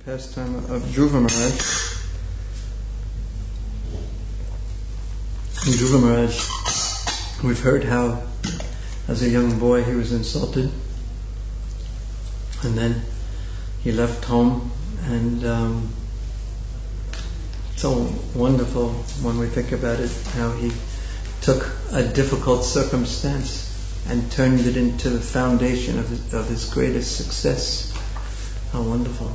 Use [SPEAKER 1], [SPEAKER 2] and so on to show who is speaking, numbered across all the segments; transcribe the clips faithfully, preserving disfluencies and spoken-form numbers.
[SPEAKER 1] pastime of Dhruva Maharaj. And Dhruva Maharaj, we've heard how as a young boy he was insulted, and then he left home, and um, so wonderful when we think about it, how he took a difficult circumstance and turned it into the foundation of his, of his greatest success. How wonderful.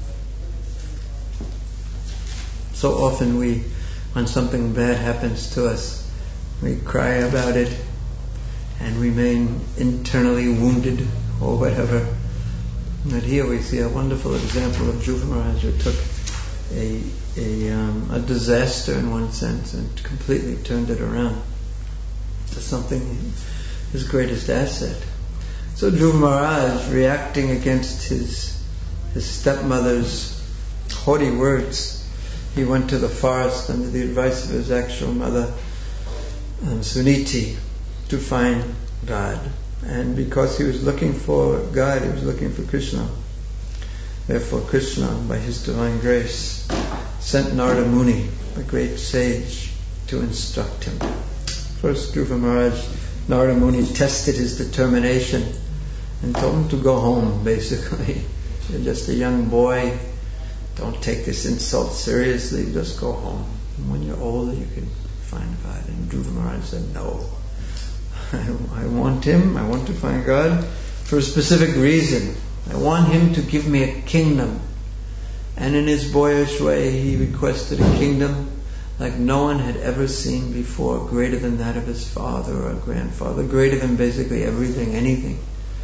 [SPEAKER 1] So often we, when something bad happens to us, we cry about it and remain internally wounded or whatever. But here we see a wonderful example of Dhruva Maharaj, who took a a, um, a disaster in one sense and completely turned it around to something, his greatest asset. So Dhruva Maharaj, reacting against his his stepmother's haughty words, he went to the forest under the advice of his actual mother, um, Suniti, to find God. And because he was looking for God, he was looking for Krishna. Therefore Krishna, by his divine grace, sent Narada Muni, a great sage, to instruct him. First, Dhruva Maharaj, Narada Muni tested his determination and told him to go home, basically. You're just a young boy, don't take this insult seriously, just go home. And when you're older, you can find God. And Dhruva Maharaj said, no. I, I want him, I want to find God for a specific reason. I want him to give me a kingdom. And in his boyish way, he requested a kingdom like no one had ever seen before, greater than that of his father or grandfather, greater than basically everything, anything.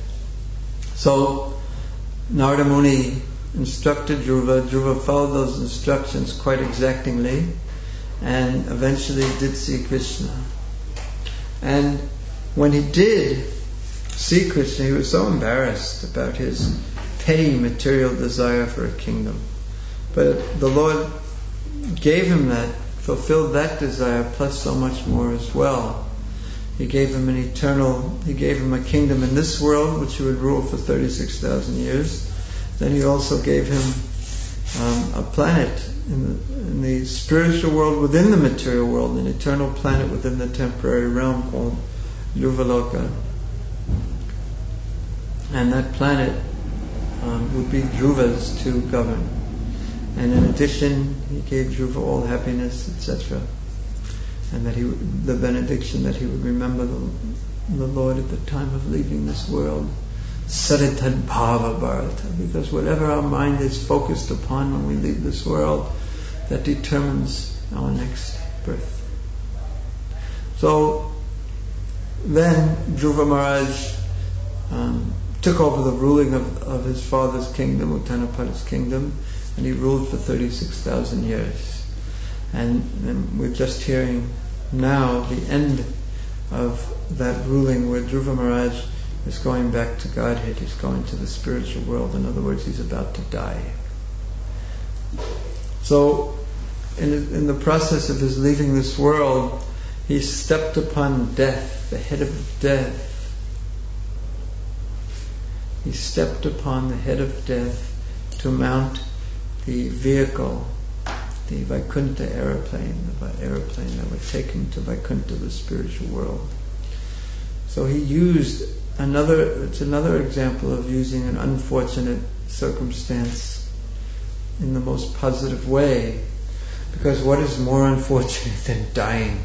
[SPEAKER 1] So Narada Muni instructed Dhruva. Dhruva followed those instructions quite exactingly and eventually did see Krishna. And when he did see Krishna, he was so embarrassed about his petty material desire for a kingdom. But the Lord gave him that, fulfilled that desire, plus so much more as well. He gave him an eternal, he gave him a kingdom in this world, which he would rule for thirty-six thousand years. Then he also gave him um, a planet in the, in the spiritual world within the material world, an eternal planet within the temporary realm called Dhruvaloka. And that planet um, would be Dhruva's to govern. And in addition, he gave Dhruva all happiness, et cetera. And that he would, the benediction that he would remember the, the Lord at the time of leaving this world. Saritad Bhava Bharata. Because whatever our mind is focused upon when we leave this world, that determines our next birth. So then Dhruva Maharaj um, took over the ruling of, of his father's kingdom, Uttanapada's kingdom, and he ruled for thirty-six thousand years. And, and we're just hearing now the end of that ruling, where Dhruva Maharaj is going back to Godhead, he's going to the spiritual world. In other words, he's about to die. So, in, in the process of his leaving this world, he stepped upon death, the head of death. He stepped upon the head of death to mount the vehicle, the Vaikuntha aeroplane, the aeroplane that would take him to Vaikuntha, the spiritual world. So he used another, it's another example of using an unfortunate circumstance in the most positive way. Because what is more unfortunate than dying?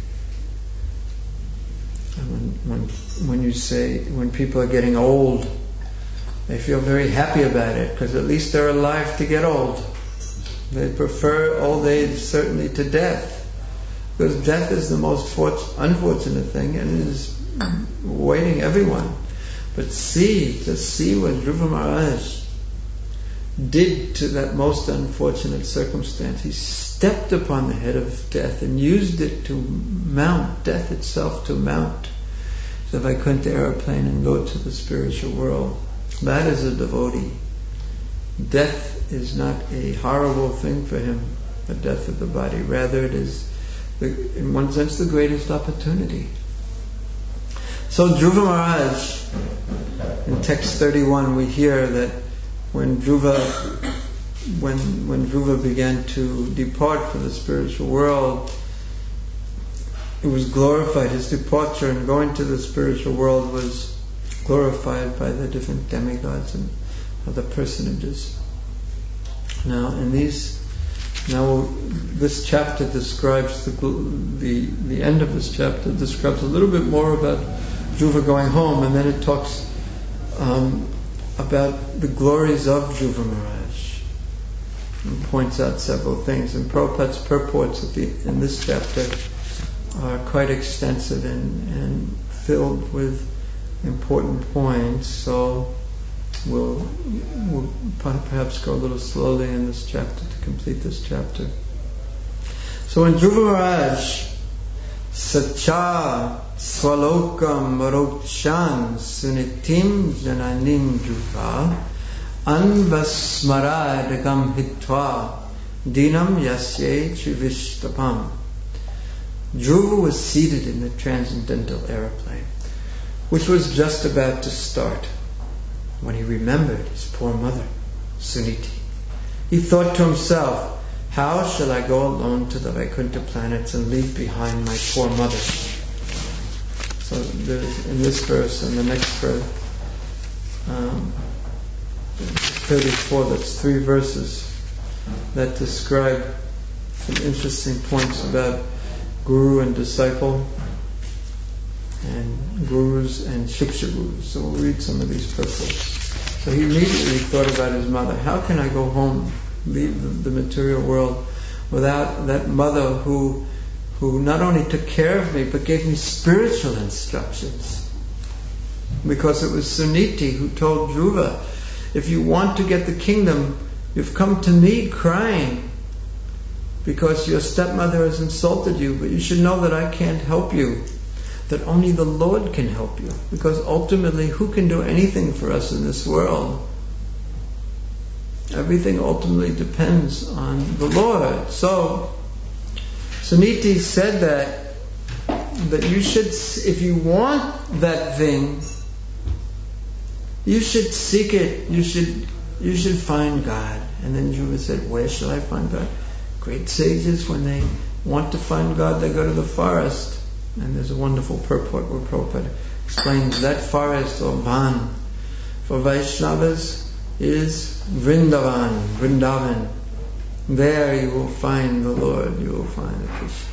[SPEAKER 1] And when, when, when you say, when people are getting old, they feel very happy about it, because at least they're alive to get old. They prefer old age certainly to death, because death is the most fort- unfortunate thing, and it is awaiting everyone. But see, to see what Dhruva Maharaj did to that most unfortunate circumstance. He stepped upon the head of death and used it to mount, death itself to mount the Vaikuntha aeroplane and go to the spiritual world. That is a devotee. Death is not a horrible thing for him, the death of the body. Rather, it is, the, in one sense, the greatest opportunity. So Dhruva Maharaj, in text thirty-one, we hear that when Dhruva when when Dhruva began to depart for the spiritual world, it was glorified. His departure and going to the spiritual world was glorified by the different demigods and other personages. Now, in these, now this chapter describes the the the end of this chapter describes a little bit more about Dhruva going home, and then it talks um, about the glories of Dhruva Maharaj, and points out several things. And Prabhupada's purports at the, in this chapter are quite extensive and, and filled with important points. So we'll, we'll perhaps go a little slowly in this chapter to complete this chapter. So when Dhruva Maharaj Sacha Swalokam Marochan Sunitim Jananim Dhruva Anvasmaradagam Hitva Dinam Yasye Chivishtapam. Dhruva was seated in the transcendental aeroplane, which was just about to start, when he remembered his poor mother, Suniti. He thought to himself, how shall I go alone to the Vaikuntha planets and leave behind my poor mother? So there's, in this verse and the next verse, um, thirty-four, that's three verses that describe some interesting points about Guru and disciple, and Gurus and Shiksha Gurus. So we'll read some of these purports. So he immediately thought about his mother. How can I go home, leave the, the material world, without that mother who who not only took care of me, but gave me spiritual instructions? Because it was Suniti who told Dhruva, if you want to get the kingdom, you've come to me crying, because your stepmother has insulted you, but you should know that I can't help you, that only the Lord can help you, because ultimately who can do anything for us in this world? Everything ultimately depends on the Lord. So Suniti said that that you should, if you want that thing, you should seek it, you should you should find God. And then Dhruva said, where shall I find God? Great sages, when they want to find God, they go to the forest. And there's a wonderful purport where Prabhupada explains that forest, or Van, for Vaishnavas is Vrindavan, Vrindavan. There you will find the Lord, you will find Krishna.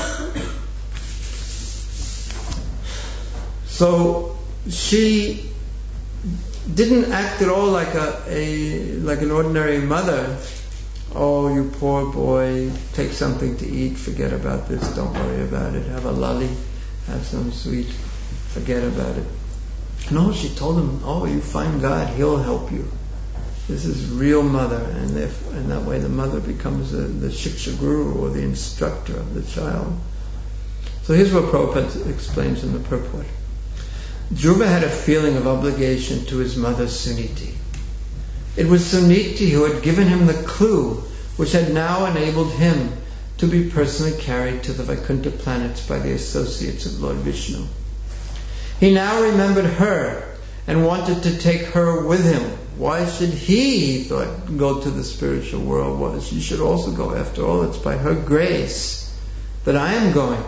[SPEAKER 1] So she didn't act at all like a, a like an ordinary mother. Oh, you poor boy, take something to eat, forget about this, don't worry about it. Have a lolly, have some sweet, forget about it. No, she told him, oh, you find God, He'll help you. This is real mother, and if, and that way the mother becomes the, the Shiksha Guru, or the instructor of the child. So here's what Prabhupada explains in the purport. Dhruva had a feeling of obligation to his mother Suniti. It was Suniti who had given him the clue which had now enabled him to be personally carried to the Vaikuntha planets by the associates of Lord Vishnu. He now remembered her and wanted to take her with him. Why should he, he thought, go to the spiritual world? Well, she should also go. After all, it's by her grace that I am going.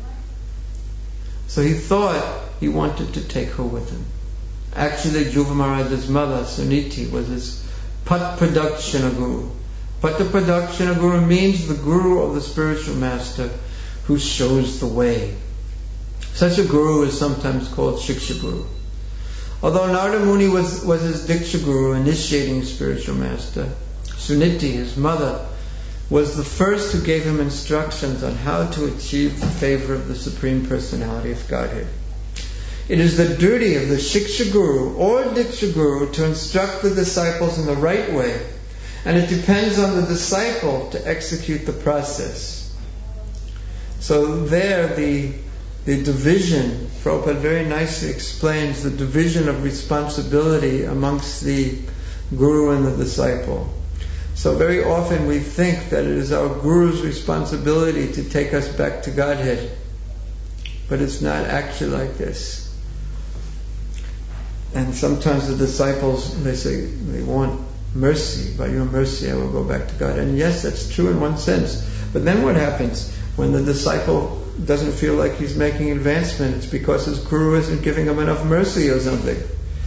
[SPEAKER 1] So he thought he wanted to take her with him. Actually, Dhruva Maharaj's mother, Suniti, was his Pat Pradakshina Guru. Pat Pradakshina Guru means the Guru of the spiritual master who shows the way. Such a Guru is sometimes called Shiksha Guru. Although Narada Muni was, was his Diksha Guru, initiating spiritual master, Suniti, his mother, was the first who gave him instructions on how to achieve the favor of the Supreme Personality of Godhead. It is the duty of the Shiksha Guru or Diksha Guru to instruct the disciples in the right way, and it depends on the disciple to execute the process. So there the the division, Prabhupada very nicely explains the division of responsibility amongst the Guru and the disciple. So very often we think that it is our Guru's responsibility to take us back to Godhead, but it's not actually like this. And sometimes the disciples, they say they want mercy. By your mercy I will go back to God. And yes, that's true in one sense. But then what happens when the disciple doesn't feel like he's making advancement? It's because his guru isn't giving him enough mercy or something.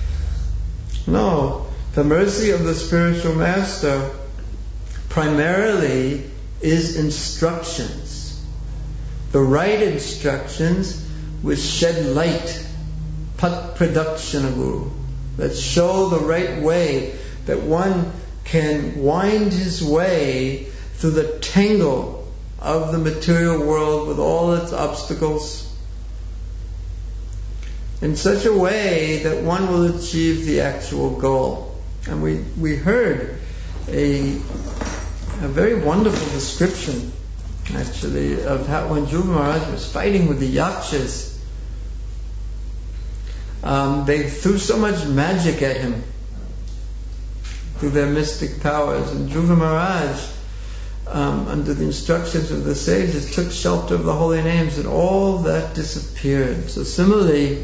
[SPEAKER 1] No, the mercy of the spiritual master primarily is instructions. The right instructions which shed light, pat pradakshina guru, that show the right way, that one can wind his way through the tangle of the material world with all its obstacles in such a way that one will achieve the actual goal. And we, we heard a, a very wonderful description, actually, of how when Dhruva Maharaj was fighting with the Yakshas, um, they threw so much magic at him through their mystic powers. And Dhruva Maharaj, um, under the instructions of the sages, took shelter of the holy names, and all that disappeared. So similarly,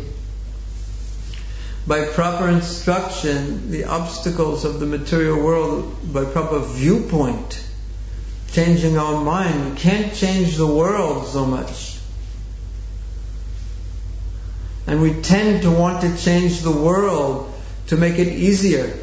[SPEAKER 1] by proper instruction, the obstacles of the material world, by proper viewpoint, changing our mind, we can't change the world so much. And we tend to want to change the world to make it easier.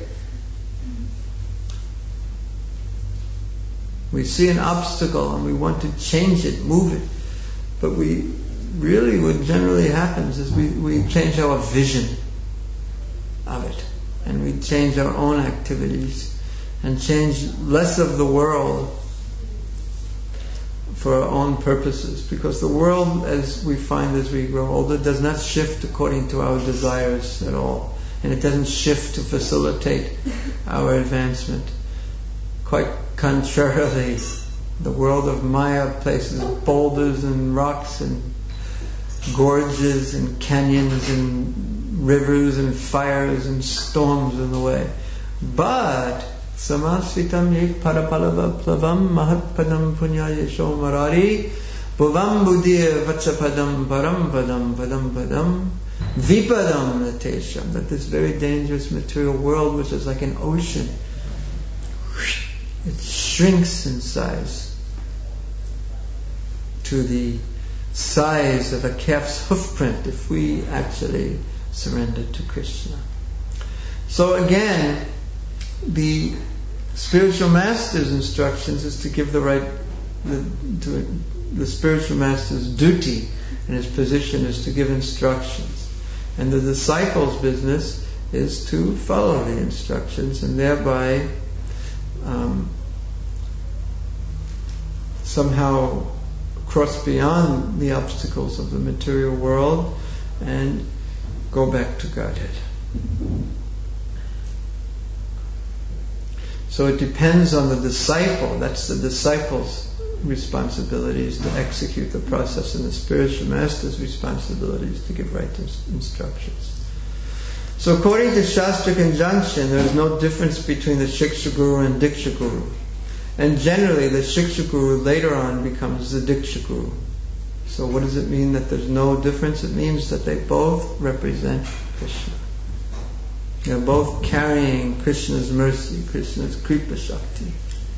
[SPEAKER 1] We see an obstacle and we want to change it, move it. But we really, what generally happens is we, we change our vision of it, and we change our own activities and change less of the world for our own purposes, because the world, as we find as we grow older, does not shift according to our desires at all, and it doesn't shift to facilitate our advancement. Quite contrarily, the world of Maya places boulders and rocks and gorges and canyons and rivers and fires and storms in the way. But samasvitam yek parapalava plavam mahatpadam punyayesho marari bhuvam buddhir vachapadam param padam padam padam vipadam natesham. That this very dangerous material world, which is like an ocean, it shrinks in size to the size of a calf's hoofprint if we actually surrender to Krishna. So again, the spiritual master's instructions is to give the right, the, to, the spiritual master's duty and his position is to give instructions. And the disciple's business is to follow the instructions and thereby um, somehow cross beyond the obstacles of the material world and go back to Godhead. So it depends on the disciple. That's the disciple's responsibilities to execute the process, and the spiritual master's responsibilities to give right instructions. So according to Shastra conjunction, there is no difference between the Shiksha Guru and Diksha Guru. And generally the Shiksha Guru later on becomes the Diksha Guru. So what does it mean that there's no difference? It means that they both represent Krishna. They're both carrying Krishna's mercy, Krishna's Kripa Shakti.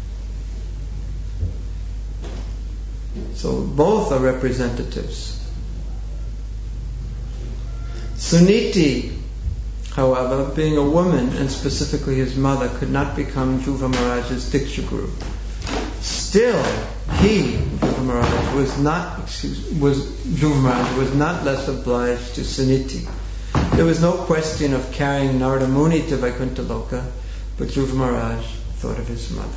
[SPEAKER 1] So both are representatives. Suniti, however, being a woman, and specifically his mother, could not become Dhruva Maharaj's Diksha Guru. Still, he, Dhruva Maharaj, was not, excuse, was Dhruva Maharaj was not less obliged to Suniti. There was no question of carrying Narada Muni to Vaikuntha Loka, but Dhruva Maharaj thought of his mother.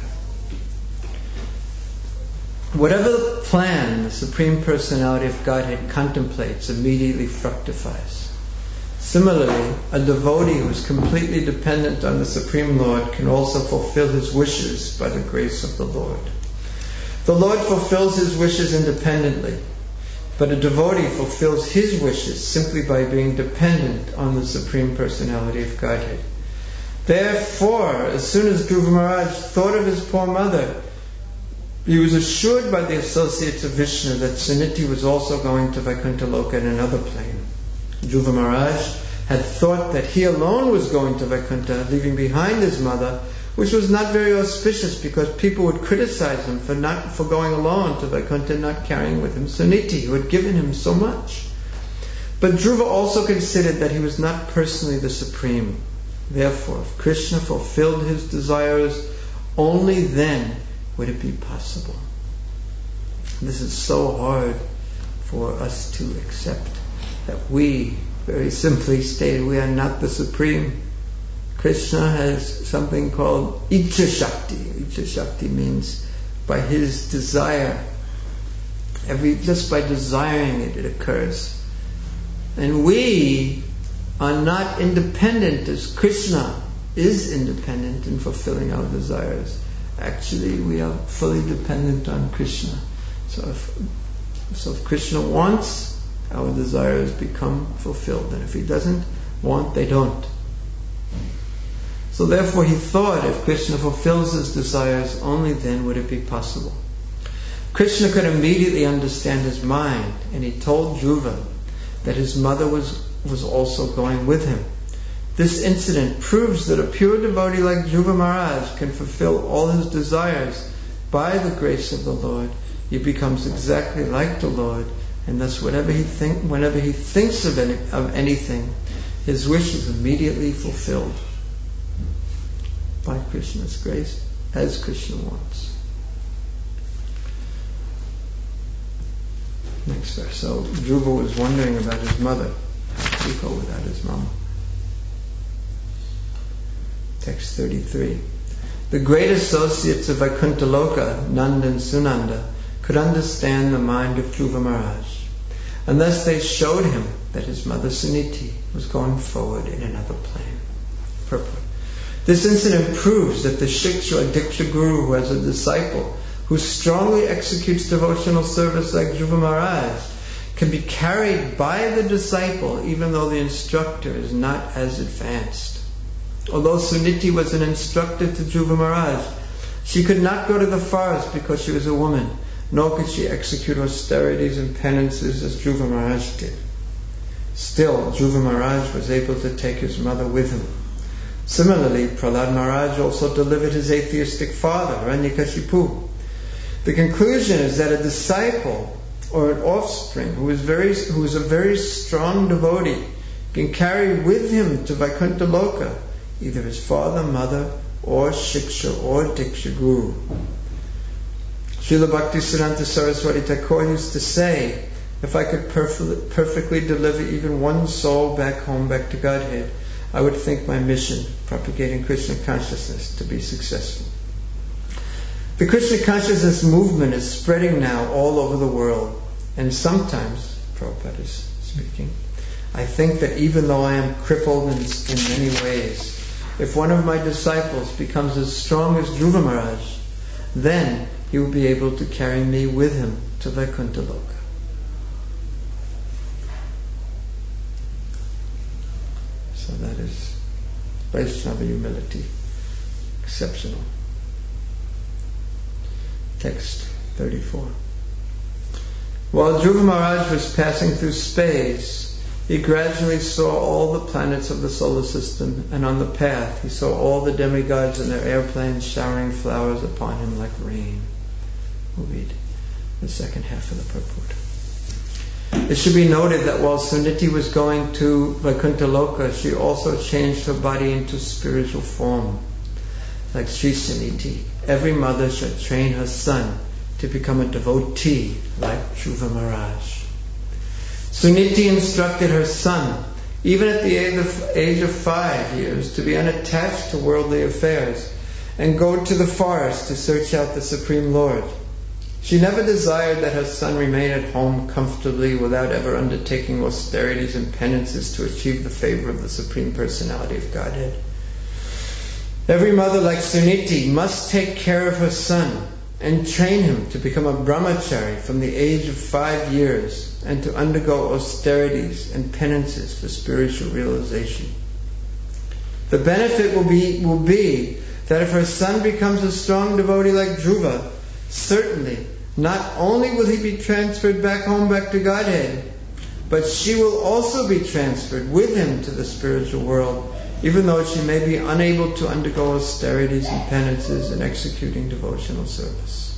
[SPEAKER 1] Whatever plan the Supreme Personality of Godhead contemplates immediately fructifies. Similarly, a devotee who is completely dependent on the Supreme Lord can also fulfill his wishes by the grace of the Lord. The Lord fulfills his wishes independently, but a devotee fulfills his wishes simply by being dependent on the Supreme Personality of Godhead. Therefore, as soon as Dhruva Maharaj thought of his poor mother, he was assured by the associates of Vishnu that Suniti was also going to Vaikuntha Loka in another plane. Dhruva Maharaj had thought that he alone was going to Vaikuntha, leaving behind his mother, which was not very auspicious because people would criticize him for not for going alone to Vaikuntha and not carrying with him Suniti, who had given him so much. But Dhruva also considered that he was not personally the supreme. Therefore, if Krishna fulfilled his desires, only then would it be possible. This is so hard for us to accept, that we, very simply stated, we are not the supreme. Krishna has something called Icha Shakti. Icha Shakti means by his desire. Every just by desiring it, it occurs. And we are not independent as Krishna is independent in fulfilling our desires. Actually, we are fully dependent on Krishna. So if, so if Krishna wants, our desires become fulfilled. And if he doesn't want, they don't. So therefore he thought, if Krishna fulfills his desires, only then would it be possible. Krishna could immediately understand his mind, and he told Dhruva that his mother was, was also going with him. This incident proves that a pure devotee like Dhruva Maharaj can fulfill all his desires by the grace of the Lord. He becomes exactly like the Lord, and thus whatever he think, whenever he thinks of, any, of anything, his wish is immediately fulfilled by Krishna's grace, as Krishna wants. Next verse. So Dhruva was wondering about his mother. How could he go without his mama? Text thirty-three. The great associates of Vaikuntha Loka, Nanda and Sunanda, could understand the mind of Dhruva Maharaj, and thus they showed him that his mother Suniti was going forward in another plane. Purport. This incident proves that the Shiksha or Diksha Guru who has a disciple who strongly executes devotional service like Dhruva Maharaj can be carried by the disciple even though the instructor is not as advanced. Although Suniti was an instructor to Dhruva Maharaj, she could not go to the forest because she was a woman, nor could she execute austerities and penances as Dhruva Maharaj did. Still, Dhruva Maharaj was able to take his mother with him. Similarly, Prahlad Maharaj also delivered his atheistic father, Hiranyakashipu. The conclusion is that a disciple or an offspring who is very, who is a very strong devotee can carry with him to Vaikuntha Loka either his father, mother, or Shiksha or Diksha Guru. Srila Bhaktisiddhanta Saraswati Thakur used to say, if I could perf- perfectly deliver even one soul back home, back to Godhead, I would think my mission, propagating Krishna consciousness, to be successful. The Krishna consciousness movement is spreading now all over the world, and sometimes, Prabhupada is speaking, I think that even though I am crippled in, in many ways, if one of my disciples becomes as strong as Dhruva Maharaj, then he will be able to carry me with him to Vaikuntha Loka. So that is Vaishnava humility. Exceptional. Text thirty-four. While Dhruva Maharaj was passing through space, he gradually saw all the planets of the solar system, and on the path he saw all the demigods in their airplanes showering flowers upon him like rain. We'll read the second half of the purport. It should be noted that while Suniti was going to Vaikuntha Loka, she also changed her body into spiritual form. Like Sri Suniti, every mother should train her son to become a devotee like Dhruva Maharaj. Suniti instructed her son, even at the age of, age of five years, to be unattached to worldly affairs and go to the forest to search out the Supreme Lord. She never desired that her son remain at home comfortably without ever undertaking austerities and penances to achieve the favor of the Supreme Personality of Godhead. Every mother like Suniti must take care of her son and train him to become a brahmachari from the age of five years and to undergo austerities and penances for spiritual realization. The benefit will be, will be that if her son becomes a strong devotee like Dhruva, certainly not only will he be transferred back home, back to Godhead, but she will also be transferred with him to the spiritual world even though she may be unable to undergo austerities and penances in executing devotional service.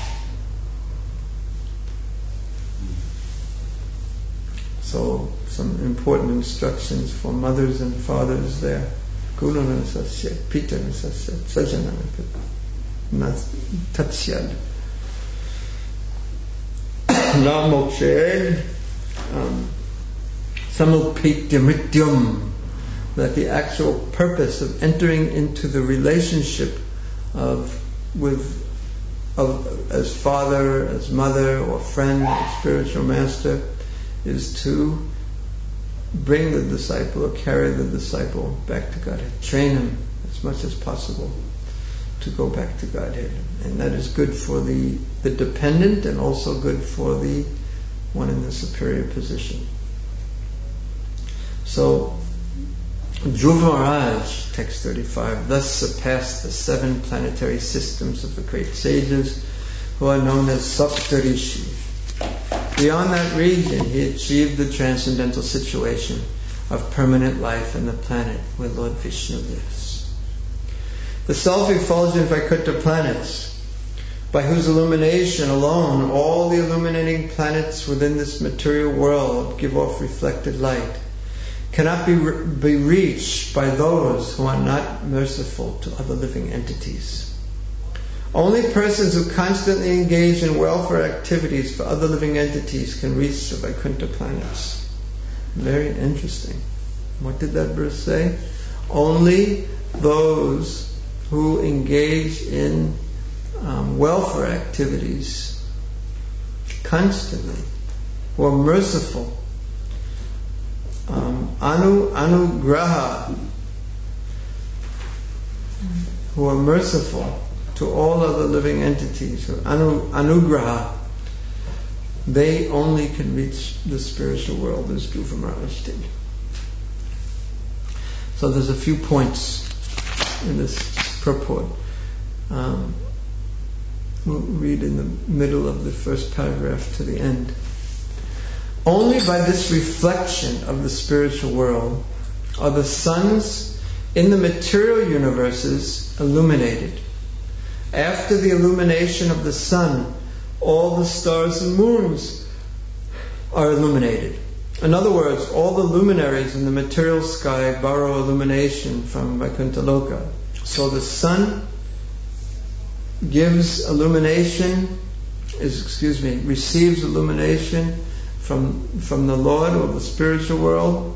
[SPEAKER 1] So, some important instructions for mothers and fathers there. Guruna sasya, pita sasya, sajana tatsyad. Na mokshed, samupitya mrityum, that the actual purpose of entering into the relationship of with of as father, as mother, or friend, or spiritual master, is to bring the disciple or carry the disciple back to Godhead. Train him as much as possible to go back to Godhead. And that is good for the, the dependent and also good for the one in the superior position. So, Dhruva Maharaj, text thirty-five, thus surpassed the seven planetary systems of the great sages who are known as Saptarishi. Beyond that region, he achieved the transcendental situation of permanent life in the planet where Lord Vishnu lives. The self-effulgent Vaikuntha planets, by whose illumination alone all the illuminating planets within this material world give off reflected light, cannot be, re- be reached by those who are not merciful to other living entities. Only persons who constantly engage in welfare activities for other living entities can reach the Vaikuntha planets. Very interesting. What did that verse say? Only those who engage in um, welfare activities constantly, who are merciful, um, anu anugraha, who are merciful to all other living entities, or anu, anugraha, they only can reach the spiritual world as Dhruva Maharaj did. So there's a few points in this purport. Um, we'll read in the middle of the first paragraph to the end. Only by this reflection of the spiritual world are the suns in the material universes illuminated. After the illumination of the sun, all the stars and moons are illuminated. In other words, all the luminaries in the material sky borrow illumination from Vaikuntha Loka. So the sun gives illumination, is, excuse me, receives illumination from from the Lord or the spiritual world,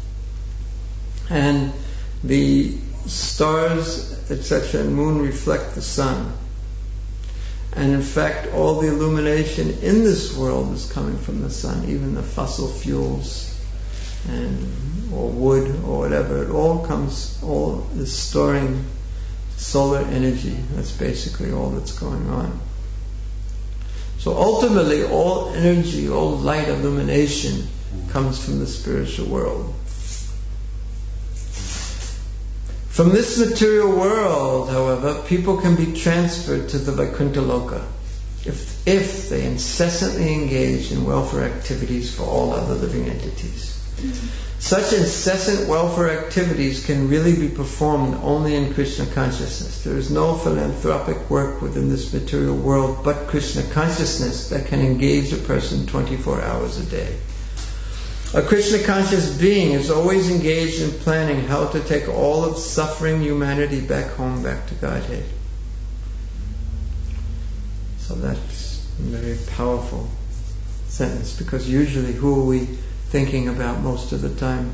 [SPEAKER 1] and the stars, et cetera, and moon reflect the sun. And in fact, all the illumination in this world is coming from the sun, even the fossil fuels and or wood or whatever. It all comes, all is storing solar energy. That's basically all that's going on. So ultimately, all energy, all light, illumination comes from the spiritual world. From this material world, however, people can be transferred to the Vaikuntha Loka if, if they incessantly engage in welfare activities for all other living entities. Mm-hmm. Such incessant welfare activities can really be performed only in Krishna consciousness. There is no philanthropic work within this material world but Krishna consciousness that can engage a person twenty-four hours a day. A Krishna conscious being is always engaged in planning how to take all of suffering humanity back home, back to Godhead. So that's a very powerful sentence, because usually who are we thinking about most of the time?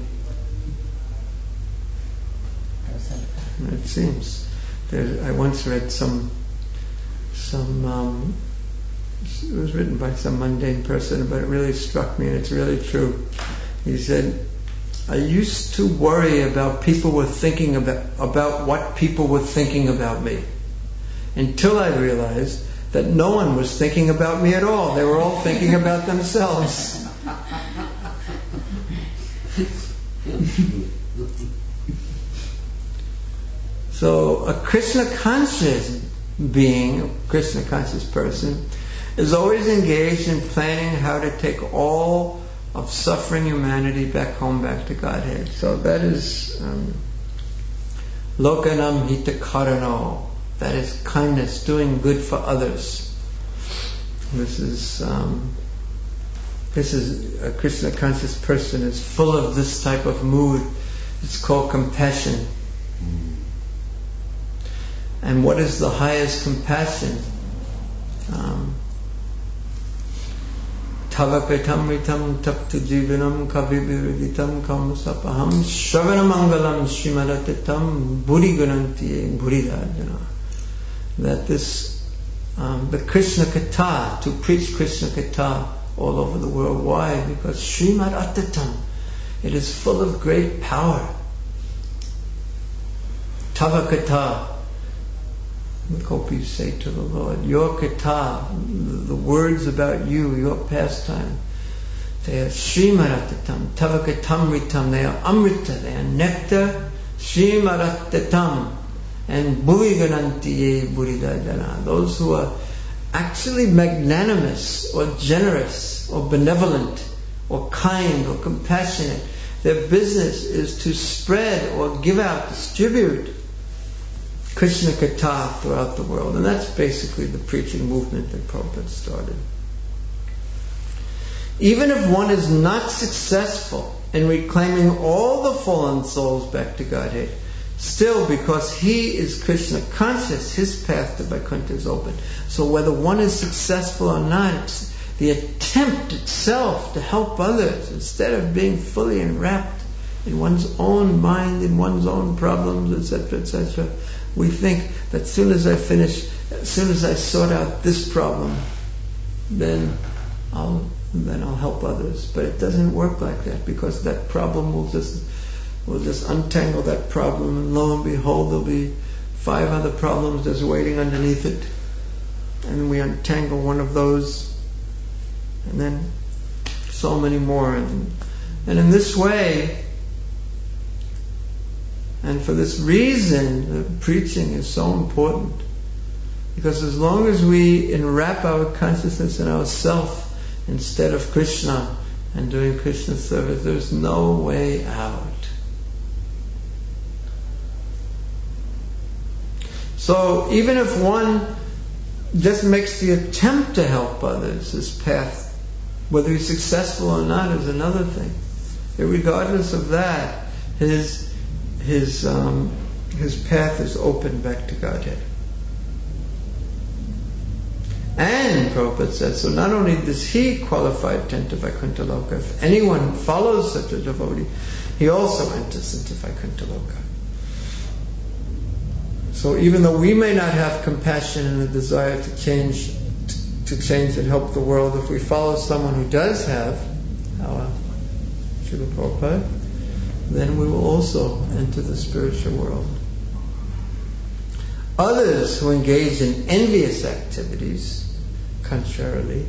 [SPEAKER 1] It seems. There, I once read some, some um, it was written by some mundane person, but it really struck me, and it's really true. He said, I used to worry about people were thinking about, about what people were thinking about me, until I realized that no one was thinking about me at all. They were all thinking about themselves. So a Krishna conscious being, a Krishna conscious person, is always engaged in planning how to take all of suffering humanity back home, back to Godhead. So that is um, Lokanam hitakarano, that is kindness, doing good for others. This is um, this is a Krishna conscious person is full of this type of mood. It's called compassion. And what is the highest compassion? Um, Tavapetamritam taptu jivanam kavibiriditam kamasapaham shravanamangalam srimadatitam burigunanti buridajana. That this, um, the Krishna Katha, to preach Krishna Katha all over the world. Why? Because Srimad Atatam, it is full of great power. Tava Katha, the gopis say to the Lord, your Katha, the words about you, your pastime, they are Srimad Atatam, Tava Katamritam, they are Amrita, they are nectar, Srimad Atatam, and Bhuviganantiye Buridajana, those who are actually magnanimous or generous or benevolent or kind or compassionate. Their business is to spread or give out, distribute Krishna Katha throughout the world. And that's basically the preaching movement that Prabhupada started. Even if one is not successful in reclaiming all the fallen souls back to Godhead, still, because he is Krishna conscious, his path to Vaikuntha is open. So whether one is successful or not, it's the attempt itself to help others, instead of being fully enwrapped in one's own mind, in one's own problems, et cetera, et cetera. We think that as soon as I finish, as soon as I sort out this problem, then I'll then I'll help others. But it doesn't work like that, because that problem will just We'll just untangle that problem, and lo and behold, there'll be five other problems just waiting underneath it. And we untangle one of those, and then so many more. And, and in this way, and for this reason, the preaching is so important. Because as long as we enwrap our consciousness in ourself instead of Krishna and doing Krishna service, there's no way out. So even if one just makes the attempt to help others, his path, whether he's successful or not, is another thing. Regardless of that, his his um, his path is open back to Godhead. And Prabhupada says, so not only does he qualify to enter Vaikuntha Loka, if anyone follows such a devotee, he also enters into Vaikuntha Loka. So even though we may not have compassion and a desire to change, to change and help the world, if we follow someone who does have our Srila Prabhupada, then we will also enter the spiritual world. Others who engage in envious activities, contrarily,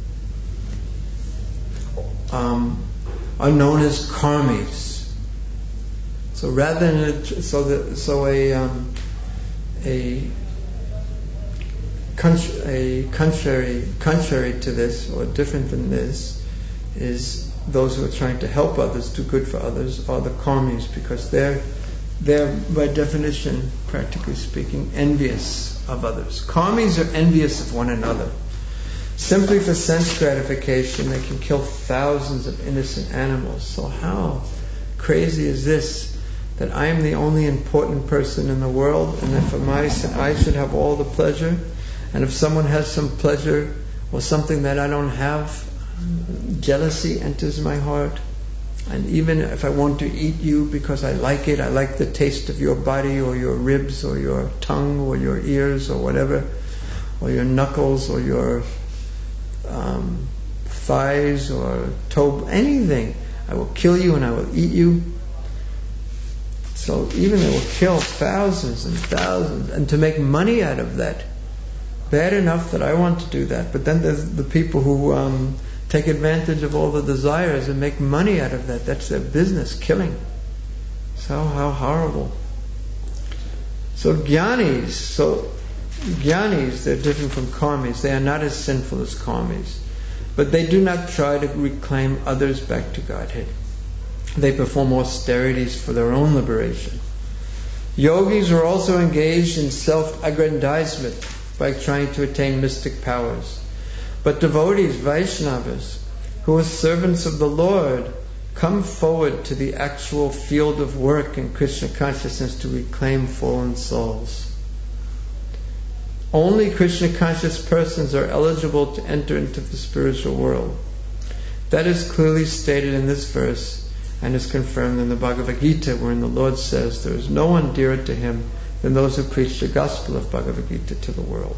[SPEAKER 1] um, are known as karmis. So rather than a, so that so a um, A, a contrary contrary to this, or different than this, is those who are trying to help others, do good for others, are the karmis, because they're they're by definition, practically speaking, envious of others. Karmis are envious of one another. Simply for sense gratification, they can kill thousands of innocent animals. So how crazy is this? That I am the only important person in the world, and that for my I should have all the pleasure, and if someone has some pleasure or something that I don't have, jealousy enters my heart. And even if I want to eat you because I like it, I like the taste of your body or your ribs or your tongue or your ears or whatever, or your knuckles or your um, thighs or toe, anything, I will kill you and I will eat you. So even they will kill thousands and thousands, and to make money out of that. Bad enough that I want to do that, but then there's the people who um, take advantage of all the desires and make money out of that. That's their business, killing. So how horrible. So jnanis, so jnanis, they're different from karmis. They are not as sinful as karmis, but they do not try to reclaim others back to Godhead. They perform austerities for their own liberation. Yogis are also engaged in self-aggrandizement by trying to attain mystic powers. But devotees, Vaishnavas, who are servants of the Lord, come forward to the actual field of work in Krishna consciousness to reclaim fallen souls. Only Krishna conscious persons are eligible to enter into the spiritual world. That is clearly stated in this verse and is confirmed in the Bhagavad Gita, wherein the Lord says, there is no one dearer to him than those who preach the gospel of Bhagavad Gita to the world.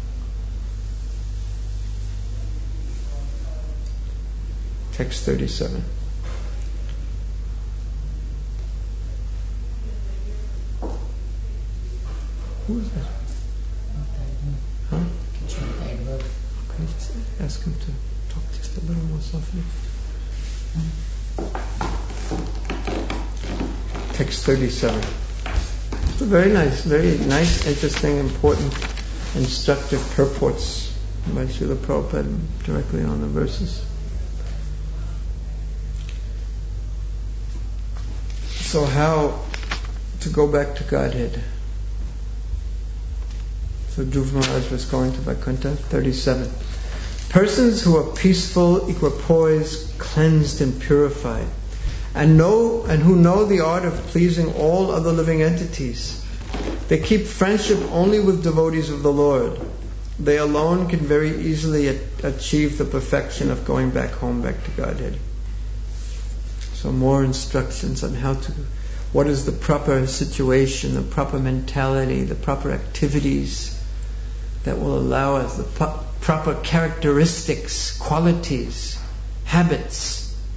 [SPEAKER 1] Text thirty-seven. Who is that? Huh? Okay, just ask him to talk just a little more softly. Text thirty-seven. It's a very nice, very nice, interesting, important, instructive purports by Srila Prabhupada directly on the verses. So how to go back to Godhead? So Dhruva Maharaj was going to Vaikuntha. thirty-seven. Persons who are peaceful, equipoised, cleansed and purified, and know and who know the art of pleasing all other living entities. They keep friendship only with devotees of the Lord. They alone can very easily a- achieve the perfection of going back home, back to Godhead. So more instructions on how to, what is the proper situation, the proper mentality, the proper activities that will allow us, the pro- proper characteristics, qualities, habits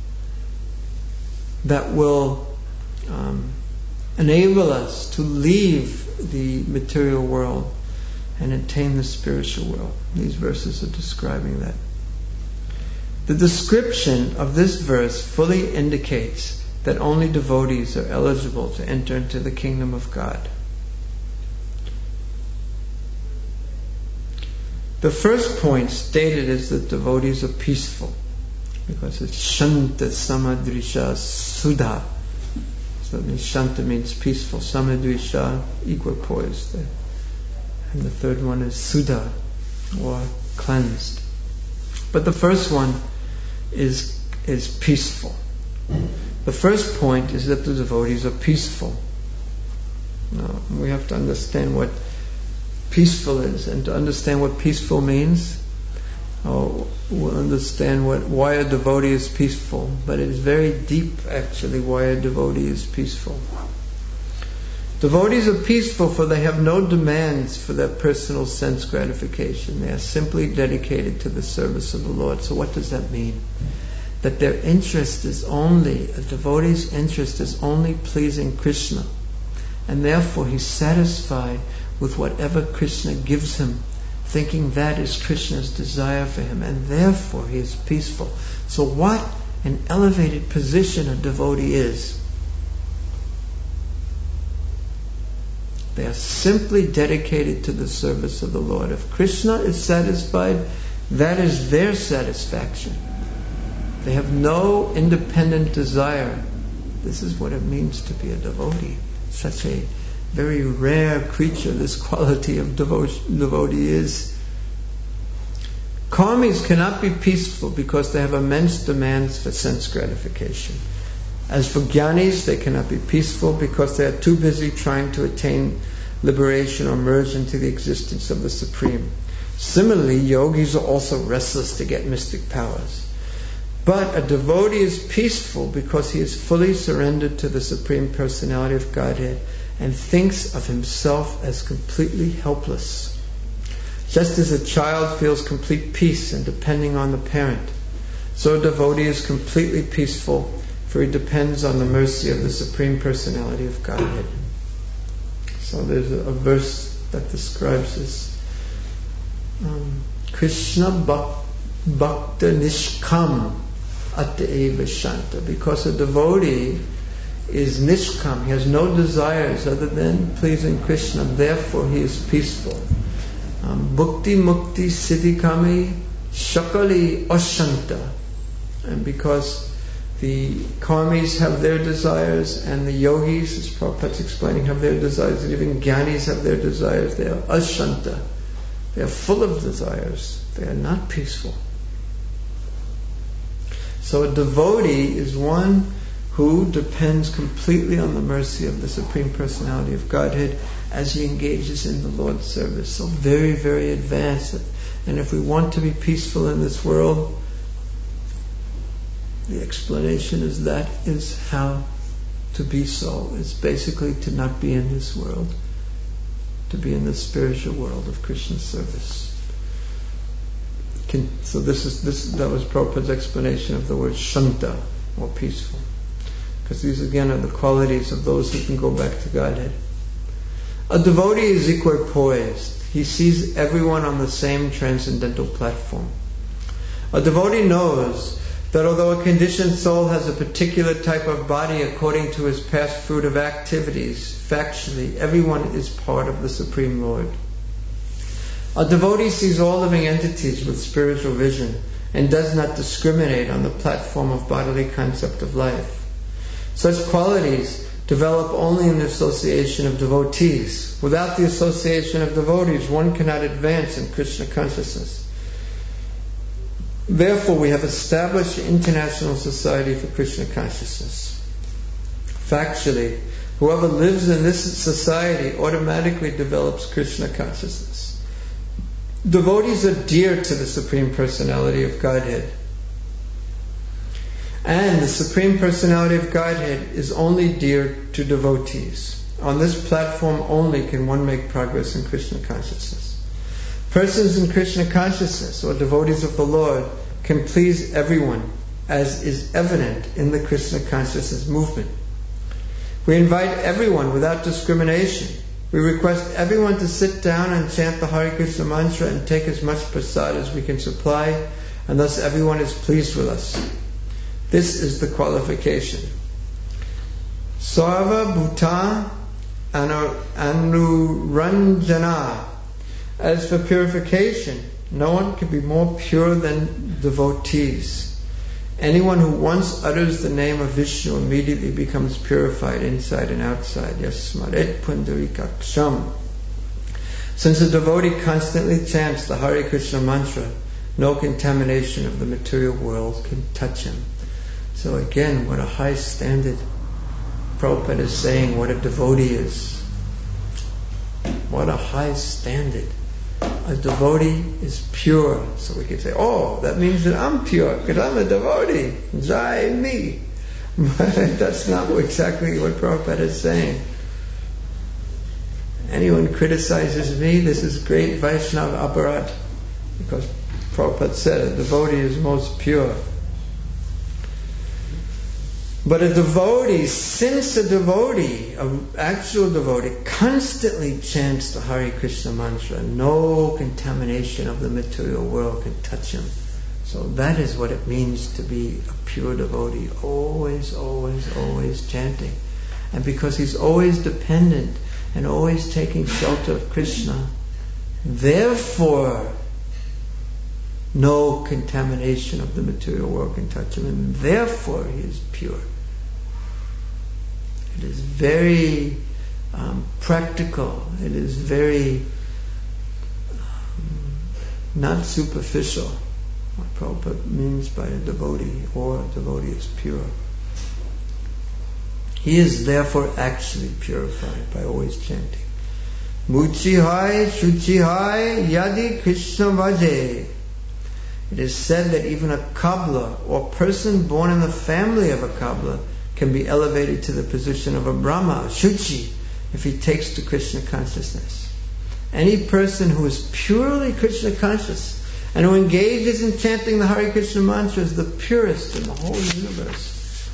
[SPEAKER 1] that will um, enable us to leave the material world and attain the spiritual world. These verses are describing that. The description of this verse fully indicates that only devotees are eligible to enter into the kingdom of God. The first point stated is that devotees are peaceful, because it's Shanta Samadrisha Sudha. So Shanta means peaceful, Samadrisha, equipoised. And the third one is Sudha, or cleansed. But the first one is is peaceful. The first point is that the devotees are peaceful. Now, we have to understand what peaceful is, and to understand what peaceful means, oh, we'll understand what why a devotee is peaceful. But it is very deep, actually, why a devotee is peaceful. Devotees are peaceful for they have no demands for their personal sense gratification. They are simply dedicated to the service of the Lord. So what does that mean? That their interest is only, a devotee's interest is only pleasing Krishna. And therefore he's satisfied with whatever Krishna gives him, thinking that is Krishna's desire for him, and therefore he is peaceful. So what an elevated position a devotee is. They are simply dedicated to the service of the Lord. If Krishna is satisfied, that is their satisfaction. They have no independent desire. This is what it means to be a devotee. Such a very rare creature this quality of devo- devotee is. Karmis cannot be peaceful because they have immense demands for sense gratification. As for jnanis, they cannot be peaceful because they are too busy trying to attain liberation or merge into the existence of the Supreme. Similarly, yogis are also restless to get mystic powers. But a devotee is peaceful because he is fully surrendered to the Supreme Personality of Godhead and thinks of himself as completely helpless. Just as a child feels complete peace in depending on the parent, so a devotee is completely peaceful, for he depends on the mercy of the Supreme Personality of Godhead. So there's a, a verse that describes this. Um, Krishna bhak- bhakta nishkam ateva shanta. Because a devotee is nishkam, he has no desires other than pleasing Krishna, therefore he is peaceful. Um, bhukti mukti siddhikami shakali ashanta. And because the karmis have their desires, and the yogis, as Prabhupada's explaining, have their desires, and even jnanis have their desires. They are ashanta. They are full of desires. They are not peaceful. So a devotee is one who depends completely on the mercy of the Supreme Personality of Godhead as he engages in the Lord's service. So very, very advanced. And if we want to be peaceful in this world, the explanation is that is how to be so. It's basically to not be in this world, to be in the spiritual world of Krishna's service. Can, so this is this that was Prabhupada's explanation of the word shanta, or peaceful. Because these again are the qualities of those who can go back to Godhead. A devotee is equipoised. He sees everyone on the same transcendental platform. A devotee knows that although a conditioned soul has a particular type of body according to his past fruit of activities, factually, everyone is part of the Supreme Lord. A devotee sees all living entities with spiritual vision and does not discriminate on the platform of bodily concept of life. Such qualities develop only in the association of devotees. Without the association of devotees, one cannot advance in Krishna consciousness. Therefore, we have established the International Society for Krishna Consciousness. Factually, whoever lives in this society automatically develops Krishna consciousness. Devotees are dear to the Supreme Personality of Godhead. And the Supreme Personality of Godhead is only dear to devotees. On this platform only can one make progress in Krishna consciousness. Persons in Krishna consciousness, or devotees of the Lord, can please everyone, as is evident in the Krishna consciousness movement. We invite everyone without discrimination. We request everyone to sit down and chant the Hare Krishna mantra and take as much prasad as we can supply, and thus everyone is pleased with us. This is the qualification. Sarva bhuta anuranjana. As for purification, no one can be more pure than devotees. Anyone who once utters the name of Vishnu immediately becomes purified inside and outside. Yasmaret pundarikaksham. Since a devotee constantly chants the Hare Krishna mantra, no contamination of the material world can touch him. So again, what a high standard. Prabhupada is saying what a devotee is. What a high standard. A devotee is pure. So we could say, oh, that means that I'm pure because I'm a devotee. Jai me. But that's not exactly what Prabhupada is saying. Anyone criticizes me, this is great Vaishnava aparat. Because Prabhupada said a devotee is most pure. But a devotee, since a devotee, an actual devotee, constantly chants the Hare Krishna mantra, no contamination of the material world can touch him. So that is what it means to be a pure devotee, always, always, always chanting. And because he's always dependent and always taking shelter of Krishna, therefore no contamination of the material world can touch him, and therefore he is pure. It is very um, practical. It is very um, not superficial. What Prabhupada means by a devotee, or a devotee is pure. He is therefore actually purified by always chanting. Muchihai, Shuchihai, Yadi Krishna Vaje. It is said that even a cobbler or person born in the family of a cobbler can be elevated to the position of a Brahma, a Shuchi, if he takes to Krishna consciousness. Any person who is purely Krishna conscious and who engages in chanting the Hare Krishna mantra is the purest in the whole universe.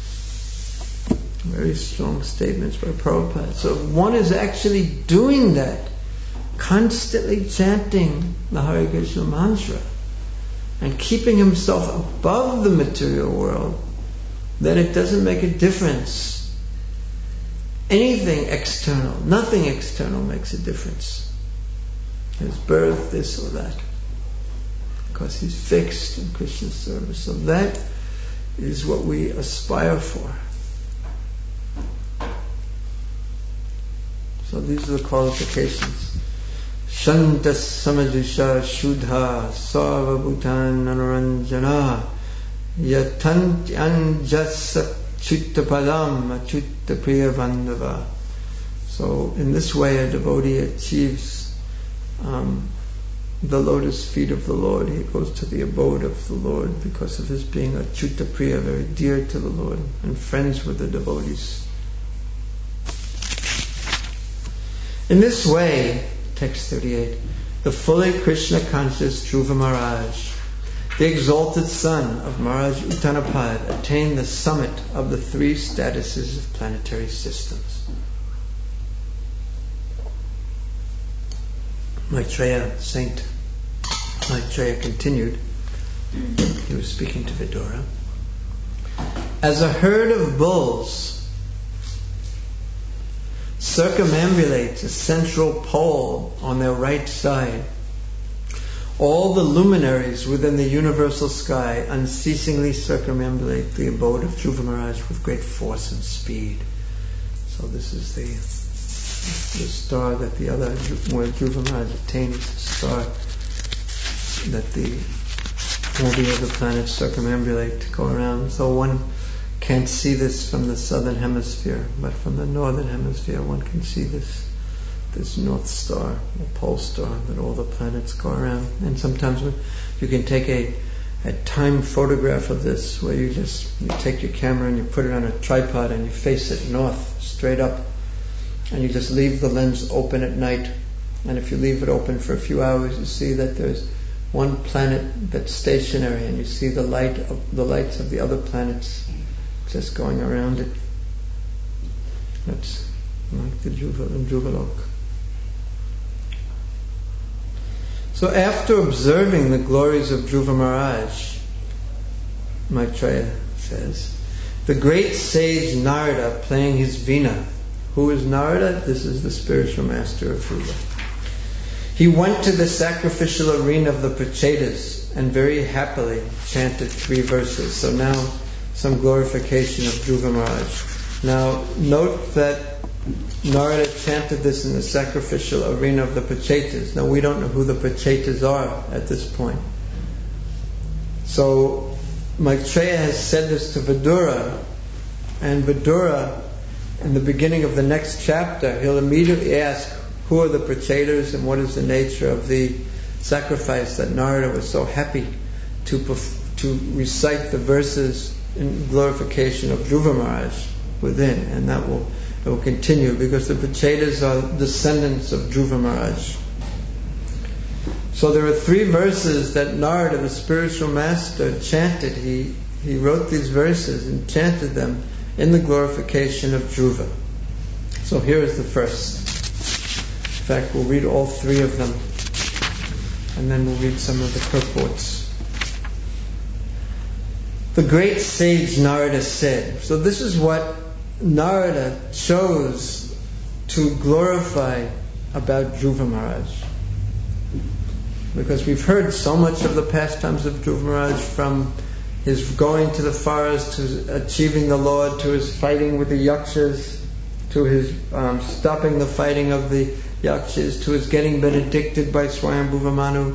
[SPEAKER 1] Very strong statements by Prabhupada. So if one is actually doing that, constantly chanting the Hare Krishna mantra, and keeping himself above the material world, then it doesn't make a difference. Anything external, nothing external makes a difference. His birth, this or that. Because he's fixed in Krishna's service. So that is what we aspire for. So these are the qualifications. Shantas samajusha shuddha sarva bhutan anuranjana yatantyanja chittapadam achitta priya bandhava. So in this way a devotee achieves um, the lotus feet of the Lord. He goes to the abode of the Lord because of his being a chitta priya, very dear to the Lord and friends with the devotees. In this way, text thirty-eight, the fully Krishna conscious Dhruva Maharaj, the exalted son of Maharaj Uttanapad, attained the summit of the three statuses of planetary systems. Maitreya, Saint Maitreya continued, he was speaking to Vidura, as a herd of bulls circumambulates a central pole on their right side, all the luminaries within the universal sky unceasingly circumambulate the abode of Dhruva Maharaj with great force and speed. So this is the the star that the other, where Dhruva Maharaj attained, is the star that the all the other planets circumambulate to go around. So one can't see this from the southern hemisphere, but from the northern hemisphere one can see this this North Star, the pole star that all the planets go around. And sometimes you can take a, a time photograph of this, where you just you take your camera and you put it on a tripod and you face it north, straight up, and you just leave the lens open at night. And if you leave it open for a few hours, you see that there's one planet that's stationary, and you see the light of the lights of the other planets just going around it. That's like the Dhruvalok. So after observing the glories of Dhruva Maharaj, Maitreya says, the great sage Narada playing his Veena. Who is Narada? This is the spiritual master of Dhruva. He went to the sacrificial arena of the Prachetas and very happily chanted three verses. So now some glorification of Dhruva Maharaj. Now note that Narada chanted this in the sacrificial arena of the Prachetas. Now we don't know who the Prachetas are at this point. So Maitreya has said this to Vidura, and Vidura, in the beginning of the next chapter, he'll immediately ask, who are the Prachetas and what is the nature of the sacrifice that Narada was so happy to perf- to recite the verses in glorification of Dhruva Maharaj within, and that will it will continue because the Prachetas are descendants of Dhruva Maharaj. So there are three verses that Narada, the spiritual master, chanted. He he wrote these verses and chanted them in the glorification of Dhruva. So here is the first. In fact, we'll read all three of them, and then we'll read some of the purports. The great sage Narada said. So this is what Narada chose to glorify about Dhruva Maharaj. Because we've heard so much of the pastimes of Dhruva Maharaj, from his going to the forest, to achieving the Lord, to his fighting with the Yakshas, to his um, stopping the fighting of the Yakshas, to his getting benedicted by Swayambhuva Manu.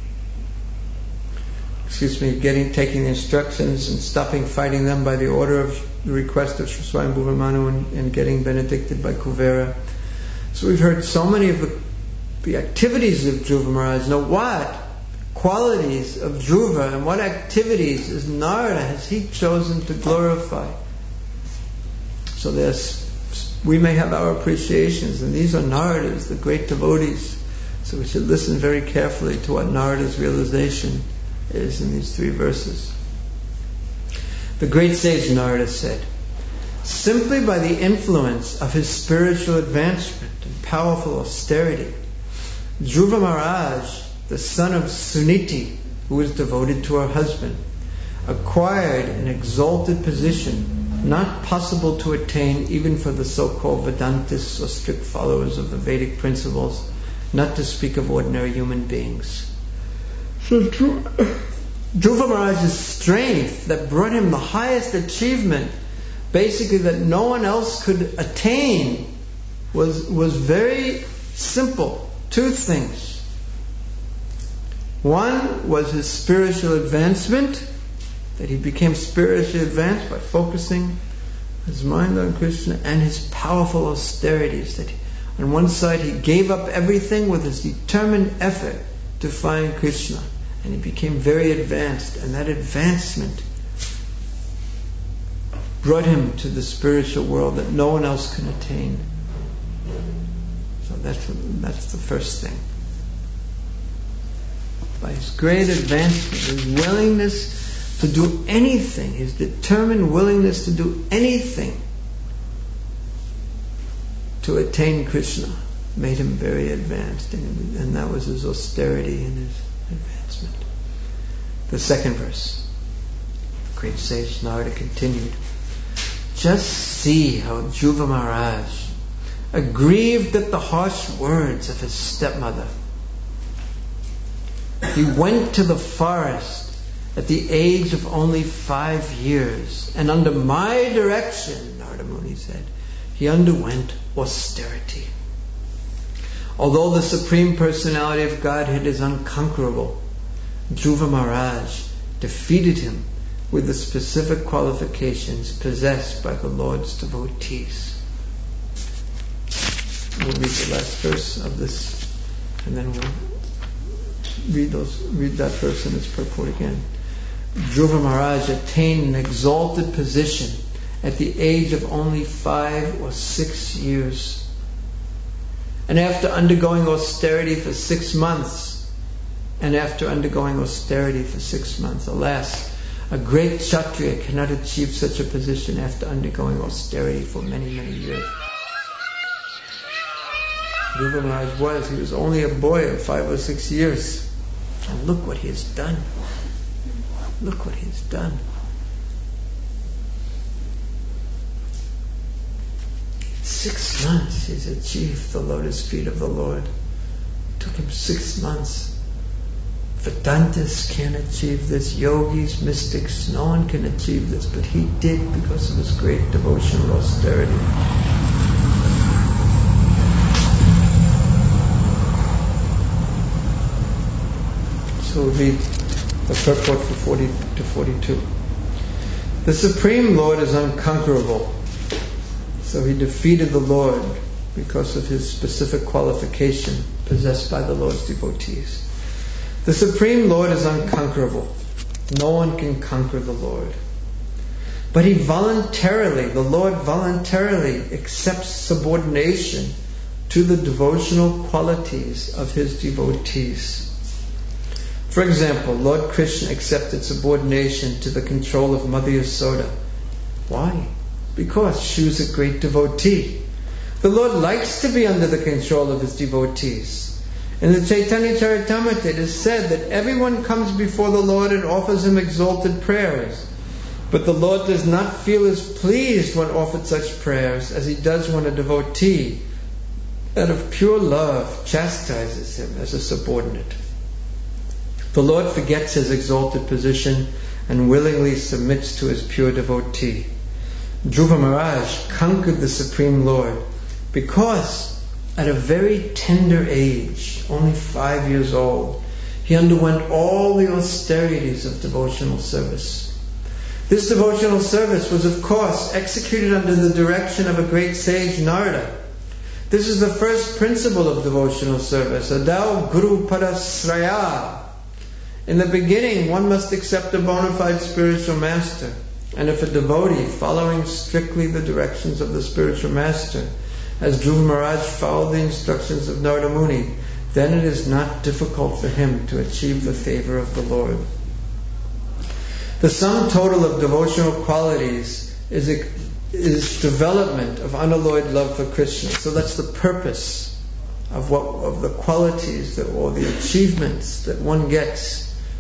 [SPEAKER 1] Excuse me, getting taking the instructions and stopping fighting them by the order of the request of Swayambhuva Manu, and, and getting benedicted by Kuvera. So we've heard so many of the, the activities of Dhruva Maharaj. Now what qualities of Dhruva and what activities is Narada has he chosen to glorify? So there's we may have our appreciations, and these are Narada's, the great devotees. So we should listen very carefully to what Narada's realization is in these three verses. The great sage Narada said, simply by the influence of his spiritual advancement and powerful austerity, Dhruva Maharaj, the son of Suniti, who was devoted to her husband, acquired an exalted position not possible to attain even for the so-called Vedantists or strict followers of the Vedic principles, not to speak of ordinary human beings. So Dhruva Maharaj's strength that brought him the highest achievement, basically that no one else could attain, was, was very simple. Two things. One was his spiritual advancement, that he became spiritually advanced by focusing his mind on Krishna, and his powerful austerities, that he, on one side he gave up everything with his determined effort to find Krishna, and he became very advanced, and that advancement brought him to the spiritual world that no one else can attain. So that's, that's the first thing. By his great advancement, his willingness to do anything, his determined willingness to do anything to attain Krishna, made him very advanced, and, and that was his austerity and his advancement. The second verse, the great sage Narada continued, just see how Dhruva Maharaj, aggrieved at the harsh words of his stepmother, he went to the forest at the age of only five years, and under my direction, Narada Muni said, he underwent austerity. Although the Supreme Personality of Godhead is unconquerable, Dhruva Maharaj defeated him with the specific qualifications possessed by the Lord's devotees. We'll read the last verse of this, and then we'll read those. Read that verse in its purport again. Dhruva Maharaj attained an exalted position at the age of only five or six years. And after undergoing austerity for six months, and after undergoing austerity for six months, alas, a great Kshatriya cannot achieve such a position after undergoing austerity for many, many years. Dhruva Maharaj was, he was only a boy of five or six years. And look what he has done. Look what he has done. Six months he's achieved the lotus feet of the Lord. It took him six months. Vedantas can't achieve this. Yogis, mystics, no one can achieve this. But he did because of his great devotional austerity. So we'll read the purport for forty to forty-two. The Supreme Lord is unconquerable. So he defeated the Lord because of his specific qualification possessed by the Lord's devotees. The Supreme Lord is unconquerable. No one can conquer the Lord. But he voluntarily, the Lord voluntarily accepts subordination to the devotional qualities of his devotees. For example, Lord Krishna accepted subordination to the control of Mother Yasoda. Why? Because she was a great devotee. The Lord likes to be under the control of his devotees. In the Chaitanya Charitamrita it is said that everyone comes before the Lord and offers him exalted prayers. But the Lord does not feel as pleased when offered such prayers as he does when a devotee, out of pure love, chastises him as a subordinate. The Lord forgets his exalted position and willingly submits to his pure devotee. Dhruva Maharaj conquered the Supreme Lord because at a very tender age, only five years old, he underwent all the austerities of devotional service. This devotional service was, of course, executed under the direction of a great sage, Narada. This is the first principle of devotional service, Adau Guru Parasraya. In the beginning, one must accept a bona fide spiritual master. And if a devotee, following strictly the directions of the spiritual master, as Dhruva Maharaj followed the instructions of Narada Muni, then it is not difficult for him to achieve the favor of the Lord. The sum total of devotional qualities is, is development of unalloyed love for Krishna. So that's the purpose of what of the qualities that, or the achievements that one gets,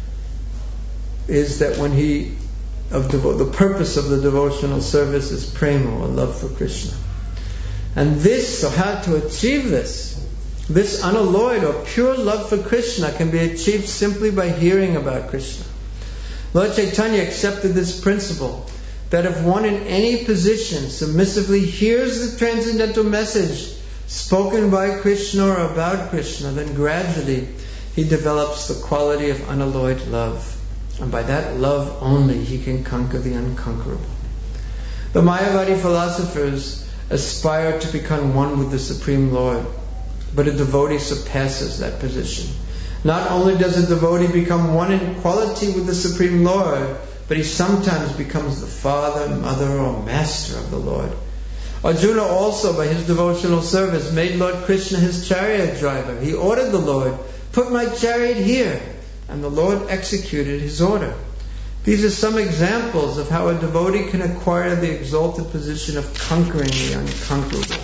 [SPEAKER 1] is that when he of devo- the purpose of the devotional service is prema, or love for Krishna. And this, so how to achieve this? This unalloyed or pure love for Krishna can be achieved simply by hearing about Krishna. Lord Chaitanya accepted this principle, that if one in any position submissively hears the transcendental message spoken by Krishna or about Krishna, then gradually he develops the quality of unalloyed love. And by that love only he can conquer the unconquerable. The Mayavadi philosophers aspire to become one with the Supreme Lord, but a devotee surpasses that position. Not only does a devotee become one in quality with the Supreme Lord, but he sometimes becomes the father, mother, or master of the Lord. Arjuna also, by his devotional service, made Lord Krishna his chariot driver. He ordered the Lord, "Put my chariot here," and the Lord executed his order. These are some examples of how a devotee can acquire the exalted position of conquering the unconquerable.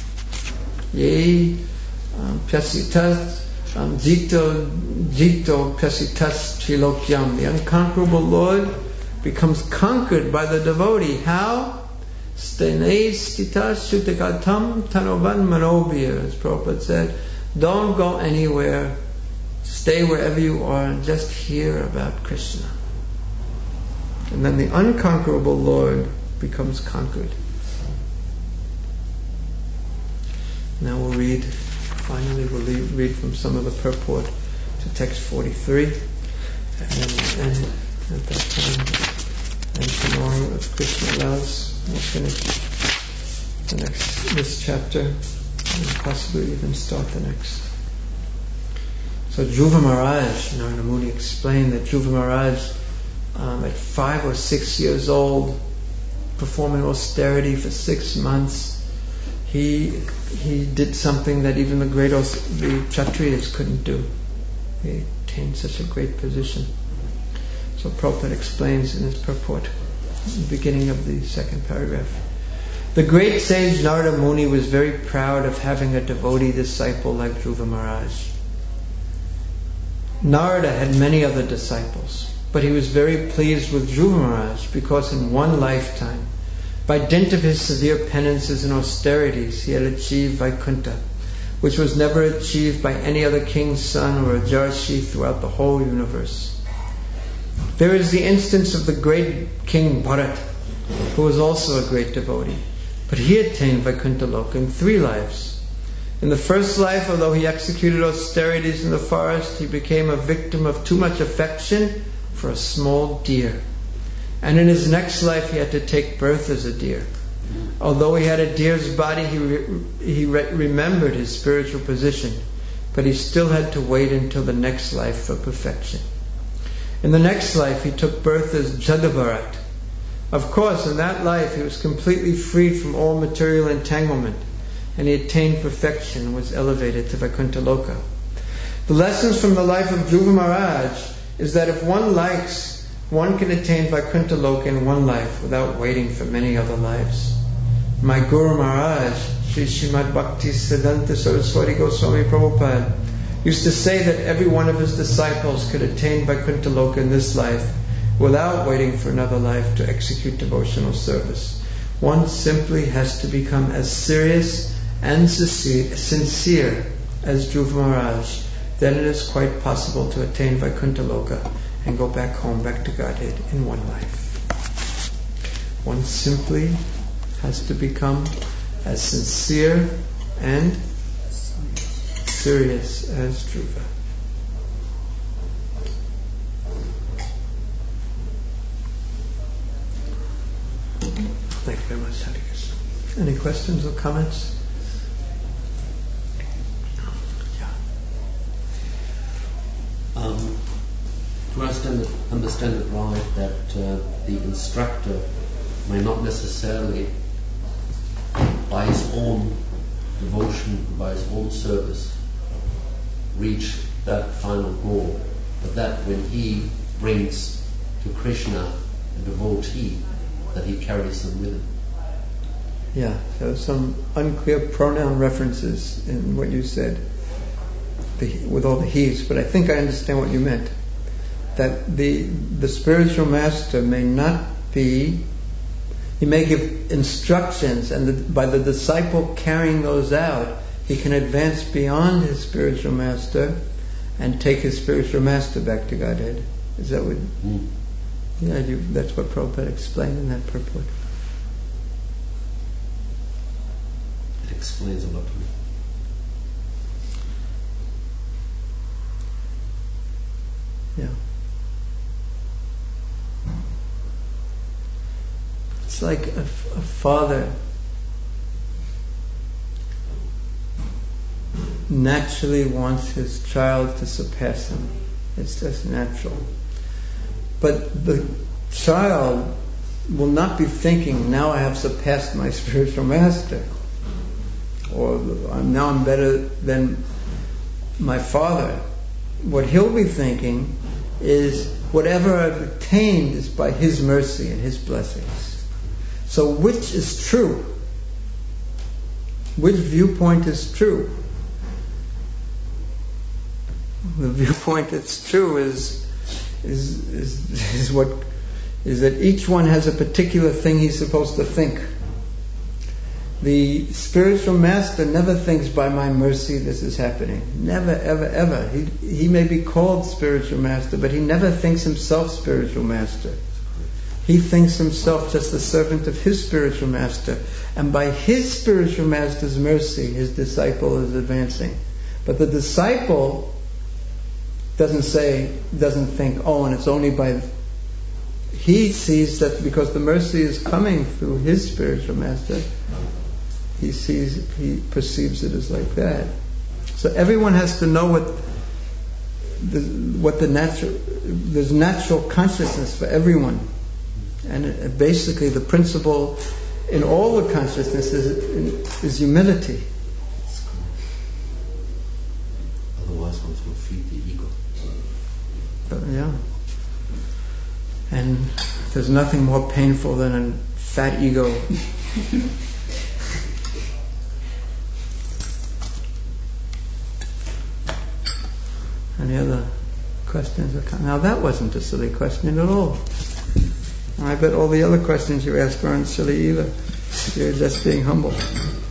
[SPEAKER 1] Ye pyasitas jito jito pyasitas trilokyam. The unconquerable Lord becomes conquered by the devotee. How? Stene stitas shutikatam tanovan manobir, as Prabhupada said. Don't go anywhere. Stay wherever you are and just hear about Krishna. And then the unconquerable Lord becomes conquered. Now we'll read, finally we'll read from some of the purport to text forty-three. And, and at that time, and tomorrow, if Krishna allows, we'll finish the next, this chapter, and possibly even start the next. So Dhruva Maharaj, Narada Muni explained that Dhruva Maharaj, um, at five or six years old, performing austerity for six months, he he did something that even the great the Kshatriyas couldn't do. He attained such a great position. So Prabhupada explains in his purport, in the beginning of the second paragraph. The great sage Narada Muni was very proud of having a devotee disciple like Dhruva Maharaj. Narada had many other disciples, but he was very pleased with Dhruva Maharaj because in one lifetime, by dint of his severe penances and austerities, he had achieved Vaikuntha, which was never achieved by any other king's son or a Jarshi throughout the whole universe. There is the instance of the great King Bharat, who was also a great devotee, but he attained Vaikuntha Loka in three lives. In the first life, although he executed austerities in the forest, he became a victim of too much affection for a small deer. And in his next life, he had to take birth as a deer. Although he had a deer's body, he, re- he re- remembered his spiritual position, but he still had to wait until the next life for perfection. In the next life, he took birth as Jadabharat. Of course, in that life, he was completely freed from all material entanglement, and he attained perfection and was elevated to Vaikuntha Loka. The lessons from the life of Dhruva Maharaj is that if one likes, one can attain Vaikuntha Loka in one life without waiting for many other lives. My Guru Maharaj, Sri Srimad Bhakti Siddhanta Saraswati Goswami Prabhupada, used to say that every one of his disciples could attain Vaikuntha Loka in this life without waiting for another life to execute devotional service. One simply has to become as serious and sincere as Dhruva Maharaj, then it is quite possible to attain Vaikuntha Loka and go back home, back to Godhead in one life. One simply has to become as sincere and serious as Dhruva. Thank you very much, Hare Krishna. Any questions or comments?
[SPEAKER 2] Um, to understand it, understand it right, that uh, the instructor may not necessarily, by his own devotion, by his own service, reach that final goal, but that when he brings to Krishna a devotee, that he carries them with him.
[SPEAKER 1] Yeah, so some unclear pronoun references in what you said, the, with all the he's, but I think I understand what you meant. That the the spiritual master may not be, he may give instructions, and the, by the disciple carrying those out, he can advance beyond his spiritual master and take his spiritual master back to Godhead. Is that what?
[SPEAKER 2] Mm.
[SPEAKER 1] Yeah, you, that's what Prabhupada explained in that purport.
[SPEAKER 2] It explains a lot to me.
[SPEAKER 1] Yeah. It's like a, a father naturally wants his child to surpass him. It's just natural. But the child will not be thinking, now I have surpassed my spiritual master, or now I'm better than my father. What he'll be thinking is, whatever I've attained is by his mercy and his blessings. So which is true? Which viewpoint is true? The viewpoint that's true is is is is what is that each one has a particular thing he's supposed to think. The spiritual master never thinks, by my mercy this is happening. Never, ever, ever. He he may be called spiritual master, but he never thinks himself spiritual master. He thinks himself just the servant of his spiritual master, and by his spiritual master's mercy, his disciple is advancing. But the disciple doesn't say, doesn't think, oh, and it's only by... He sees that because the mercy is coming through his spiritual master, he sees, he perceives it as like that. So everyone has to know what the, what the natural... There's natural consciousness for everyone. And it, basically the principle in all the consciousness is, is humility.
[SPEAKER 2] Otherwise one will feed the ego.
[SPEAKER 1] But, yeah. And there's nothing more painful than a fat ego. Any other questions? Now that wasn't a silly question at all. I bet all the other questions you asked weren't silly either. You're just being humble.
[SPEAKER 3] What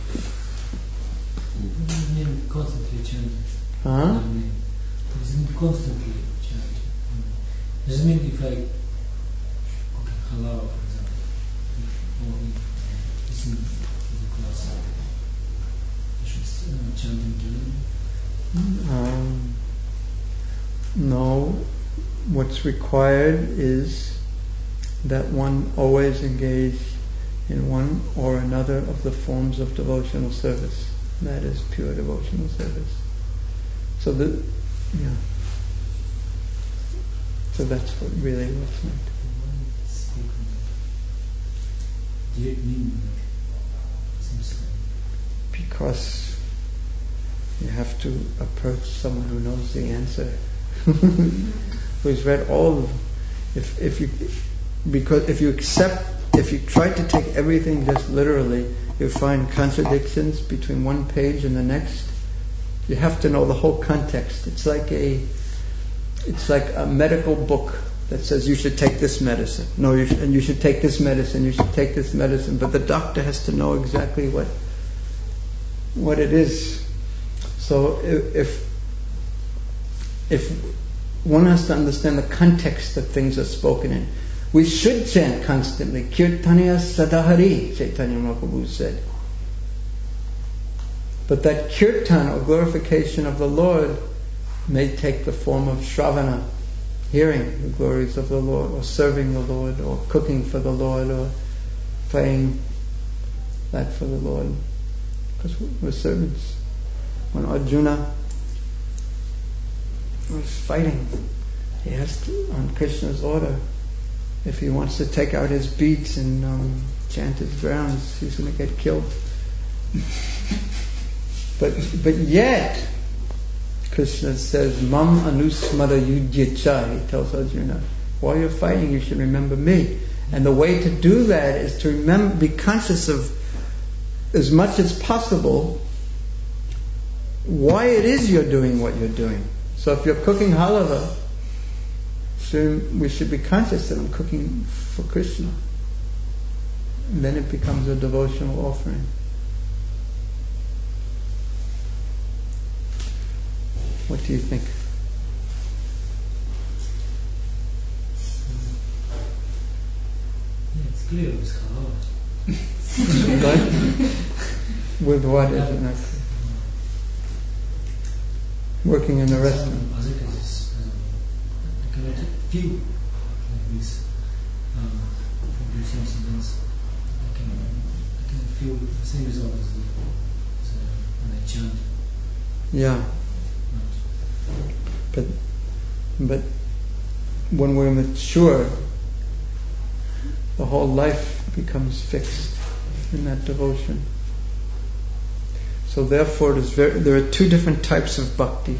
[SPEAKER 3] does it mean constantly chanting?
[SPEAKER 1] Huh?
[SPEAKER 3] I mean, does it mean constantly chanting? Does it mean if I cooking halal, for example, or if listening to the class, I should uh, chanting daily?
[SPEAKER 1] Um, no. What's required is that one always engage in one or another of the forms of devotional service. That is pure devotional service. So the, yeah. So that's what really what's meant.
[SPEAKER 3] Do you mean that?
[SPEAKER 1] Because you have to approach someone who knows the answer, who's read all of them. If if you Because if you accept, if you try to take everything just literally, you find contradictions between one page and the next. You have to know the whole context. It's like a, it's like a medical book that says you should take this medicine. No, you should, and you should take this medicine. You should take this medicine. But the doctor has to know exactly what, what it is. So if, if one has to understand the context that things are spoken in. We should chant constantly. Kirtaniya Sadahari, Chaitanya Mahaprabhu said. But that kirtan, or glorification of the Lord, may take the form of shravana, hearing the glories of the Lord, or serving the Lord, or cooking for the Lord, or playing that for the Lord. Because we're servants. When Arjuna was fighting, he has to, on Krishna's order, if he wants to take out his beats and um, chant his rounds, he's going to get killed. But but yet, Krishna says, Mam anusmara yudhyacha, he tells Arjuna, while you're fighting you should remember me. And the way to do that is to remember, be conscious of, as much as possible, why it is you're doing what you're doing. So if you're cooking halava, so we should be conscious that I'm cooking for Krishna. And then it becomes a devotional offering. What do you think?
[SPEAKER 3] clear with halal.
[SPEAKER 1] Right? With what is it not clear? Working in a restaurant.
[SPEAKER 3] As I cannot feel like this um, producing something else. I can I can feel the same result as, the, as uh, when I chant.
[SPEAKER 1] Yeah. But but when we're mature, the whole life becomes fixed in that devotion. So therefore, it is very, there are two different types of bhakti.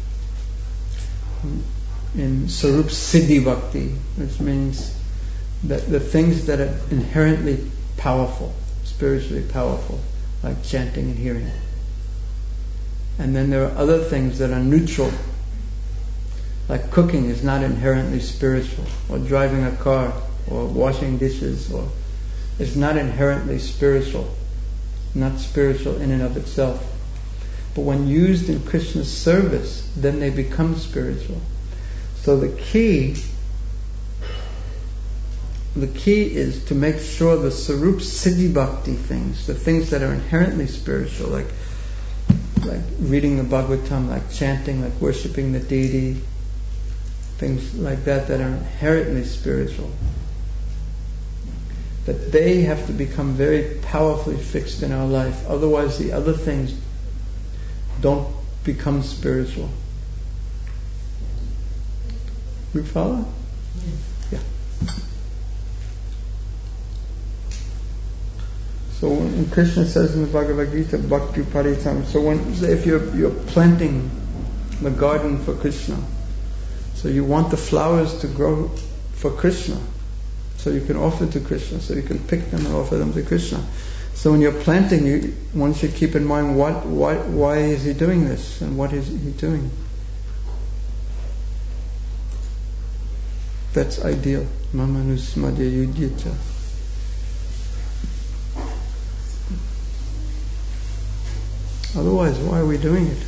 [SPEAKER 1] In Sarup Siddhi Bhakti, which means that the things that are inherently powerful, spiritually powerful, like chanting and hearing. And then there are other things that are neutral, like cooking is not inherently spiritual, or driving a car, or washing dishes, or it's not inherently spiritual, not spiritual in and of itself. But when used in Krishna's service, then they become spiritual. So the key, the key is to make sure the Sarup Siddhi Bhakti things, the things that are inherently spiritual, like like reading the Bhagavatam, like chanting, like worshipping the deity, things like that that are inherently spiritual, that they have to become very powerfully fixed in our life. Otherwise the other things don't become spiritual. We follow? Yeah. So when Krishna says in the Bhagavad Gita, Bhakti Paritam, so when if you're you're planting the garden for Krishna, so you want the flowers to grow for Krishna, so you can offer to Krishna, so you can pick them and offer them to Krishna. So when you're planting, you, one should keep in mind what, why, why is he doing this, and what is he doing. That's ideal. Mamanusmadya yudhita. Otherwise, why are we doing it?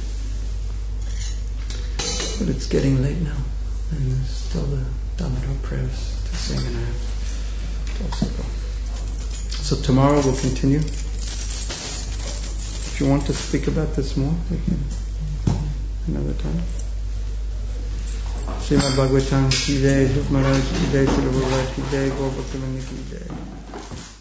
[SPEAKER 1] But it's getting late now, and there's still the Damodar prayers to sing, and I have to also go. So tomorrow we'll continue. If you want to speak about this more, we can another time. Srimad Bhagavatam ki jai, Dhruv Maharaj ki jai, Sri Prabhupada ki jai, Gaur Bhakta Vrinda ki jai.